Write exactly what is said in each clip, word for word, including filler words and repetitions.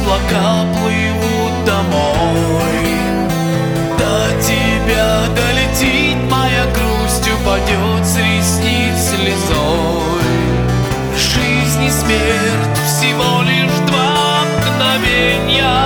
облака плывут домой. До тебя долетит моя грусть, упадет с ресниц слезой. Жизнь и смерть всего лишь два мгновенья,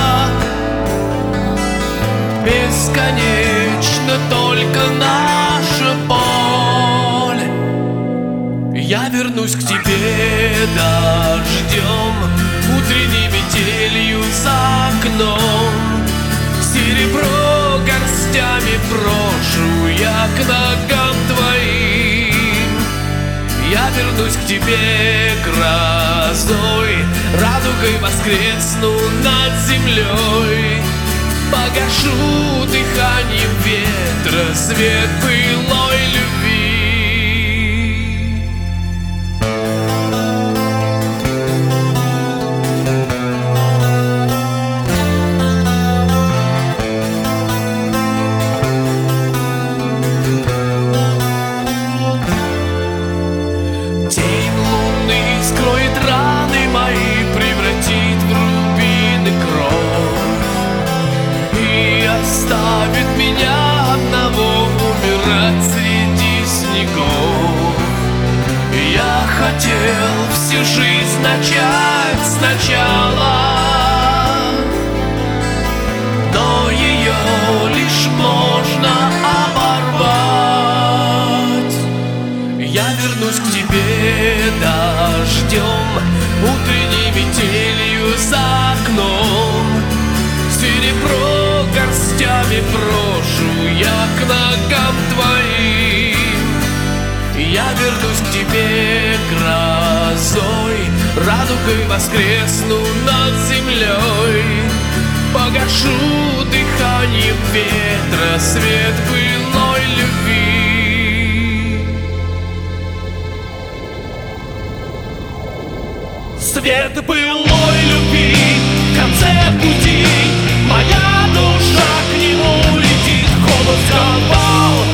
бесконечно только наша боль. Я вернусь к тебе дождем, утренней метелью за окном. Серебро горстями брошу я к ногам твоим. Я вернусь к тебе грозой, радугой воскресну над землей. Погашу дыханием ветра свет былой любви. Тень луны скроет раны мои, превратит в рубины кровь и оставит меня одного умирать среди снегов. Я хотел всю жизнь начать сначала, но ее лишь можно оборвать. Я вернусь к тебе дождем, утренней метелью за окном. Серебро горстями брошу я к ногам твоим. Я вернусь к тебе грозой, радугой воскресну над землей. Погашу дыханием ветра свет былой любви. Свет былой любви в конце пути, моя душа к нему летит. Холод сковал